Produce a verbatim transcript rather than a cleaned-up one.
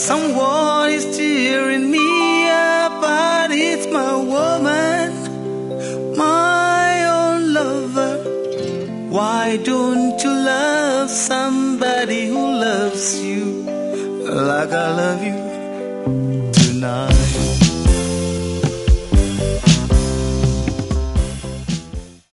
Someone is tearing me apart. It's my woman, my own lover. Why don't you love somebody who loves you like I love you tonight?